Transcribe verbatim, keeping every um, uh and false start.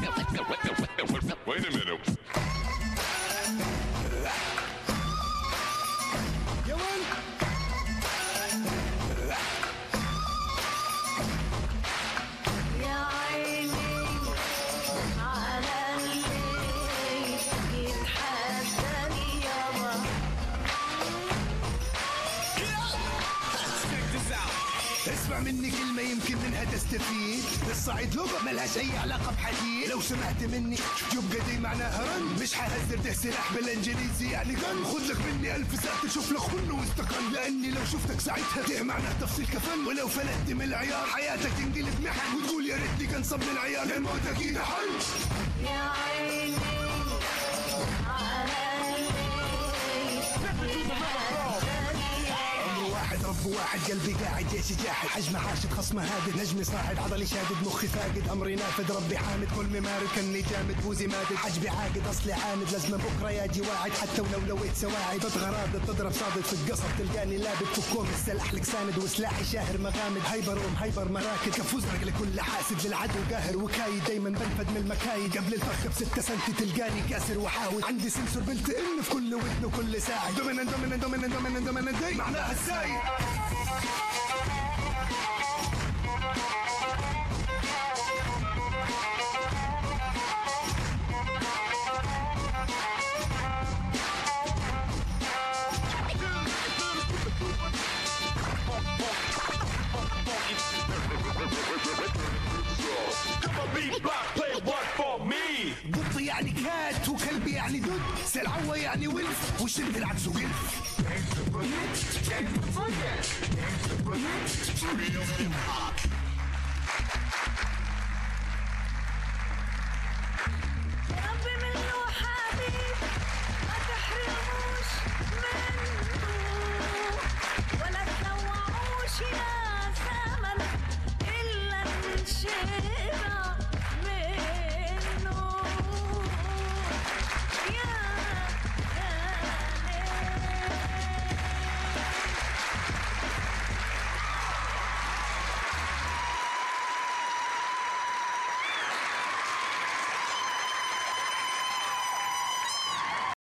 Wait a minute. اسمع مني كلمة يمكن منها تستفيد. الصعيد لغة ملهاش أي علاقة بحديد. لو سمعت مني يبقى دي معناها رن. مش حهزر ده سلاح بالانجليزي يعني جن. خد لك مني ألف ساعة تشوف لك خن واستقل. لأني لو شفتك ساعتها ده معناه تفصيل كفن. ولو فلتت من العيار حياتك تنقلب محن. وتقول يا ريتني كان صب العيار الموت أكيد حل. يا عيني واحد رب واحد قلبي قاعد جيشي جاحد. حجم حاشد خصمه هادد. نجمي صاعد عضلي شادد مخي فاقد. امري نافذ ربي حامد كل مارد. كني جامد بوزي مادد. حجبي عاقد اصلي عاند. لازم بكره ياجي واعد حتى ولو لويت سواعد. تضغى رادد تضرب صادد في القصب تلقاني لابد. فكوم السلاح لك ساند وسلاحي شاهر مغامد. هايبر ام هايبر مراكد. كف ازرق لكل حاسد. للعدو قاهر وكايد. دايما بنفد من المكايد. قبل الفخ بستة سنتي تلقاني كاسر وحاود. عندي سنسور بلتئن في كل ودن وكل ساعد. دومينن دومينن دومينن دومينن دومينن دي معناها السايد. قط يعني كات وكلبي يعني دود. سلعوة يعني ولف وشد العكس وقلف.